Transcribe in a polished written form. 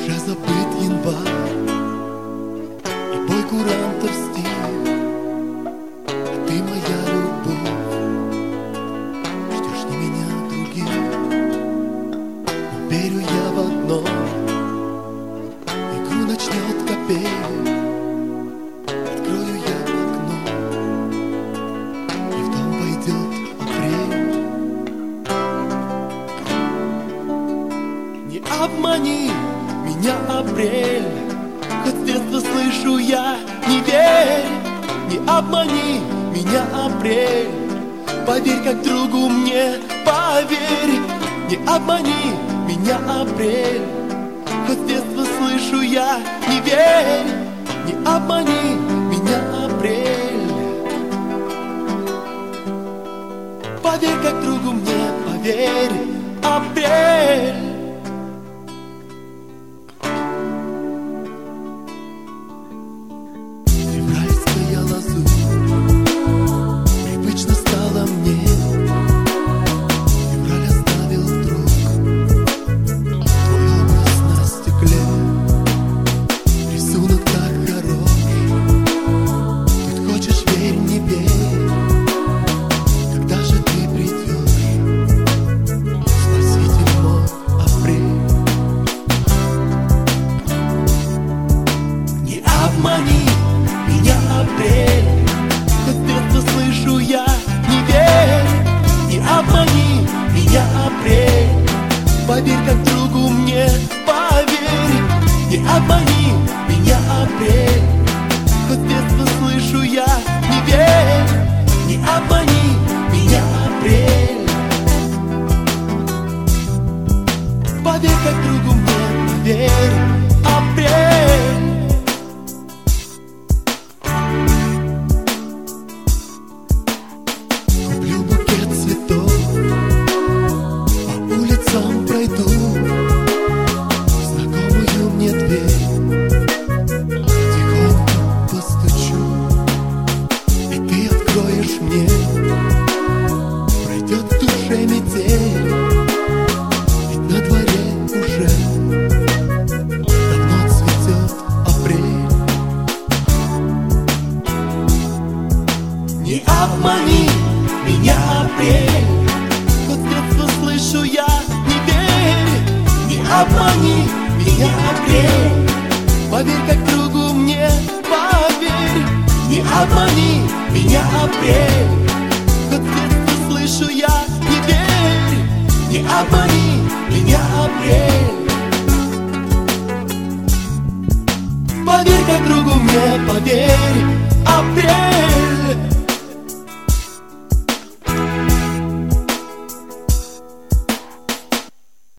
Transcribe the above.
Уже забыт январь и бой курантов стих, а ты моя любовь, ждешь не меня, других. Но верю я в одно: игру начнет капель. Открою я окно, и в дом войдет апрель. Не обмани меня, апрель, хоть с детства слышу я: не верь. Не обмани меня, апрель, поверь как другу мне, поверь. Не обмани меня, апрель, хоть с детства слышу я: не верь. Не обмани меня, апрель, поверь как другу мне, поверь, апрель. Февральская лазурь привычно стала мне. Февраль оставил вдруг твой образ на стекле. Рисунок так хорош, тут хочешь верь, не верь. Когда же ты придешь, спаситель мой, апрель? Не обмани меня, апрель, хоть с детства слышу я: не верь. Не обмани меня, апрель, поверь как другу мне, поверь. Не обмани меня, апрель, хоть с детства слышу я: не верь. Не обмани меня, апрель, поверь как другу мне, поверь, апрель. Куплю букет цветов, по улицам пройду, в знакомую мне дверь тихонько постучу, и ты откроешь мне. Пройдет в душе метель, ведь на дворе уже давно цветет апрель. Не обмани меня, апрель, хоть с детства слышу я: не верь. Не обмани меня, апрель, поверь как другу мне, поверь. Не обмани меня, апрель, хоть с детства слышу я: не верь. Не обмани меня, апрель, поверь как другу мне, поверь, апрель.